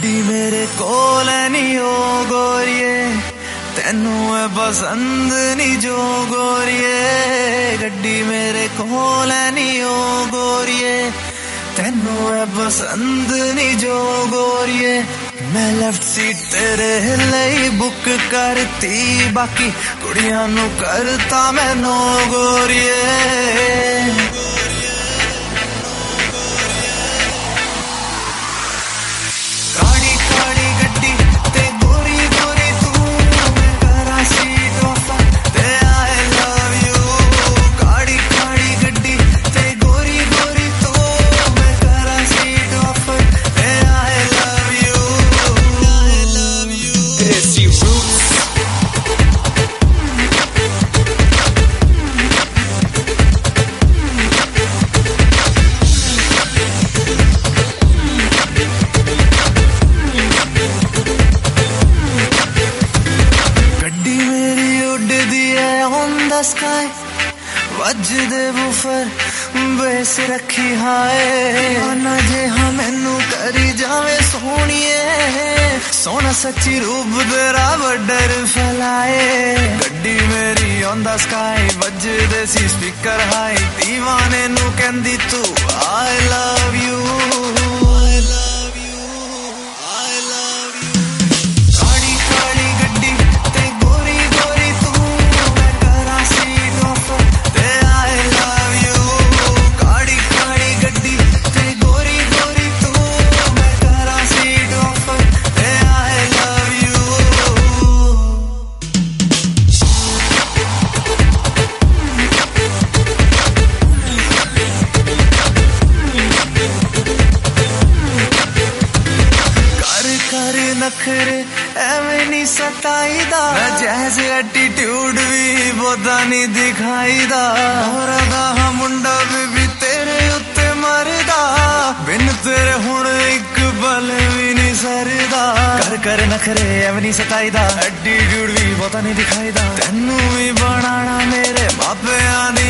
गड्डी मेरे कोल नहीं हो गोरिए, तेनू है पसंद नहीं जो गोरिए। गड्डी मेरे कोल नहीं हो गोरिए, तेनू है पसंद नहीं जो गोरिए। मैं लेफ्ट सीट तेरे लिए बुक करती, बाकी कुड़ियां नू करता मैं नो गोरिए। स्काई वजदे बूफर बेस रखी हाय, ना जे हाँ मैनू करी जावे सोहणिए। सोना सच्ची रूप तेरा बडर फैलाए। गड्डी मेरी ऑन द स्काई वजदे सी स्पीकर हाई, दीवाने नू कहंदी तू आई लव यू। नखरे एवें नहीं सताईदा, जैज एटीट्यूड भी बोदा नहीं दिखाईदा। होरा दा मुंडा भी तेरे उत्ते मरदा, बिन तेरे हुण एक पल भी नहीं सरदा। कर कर नखरे एवें नहीं सताईदा, एटीट्यूड भी बोदा नहीं दिखाईदा। तेनू भी बनाना मेरे मापियां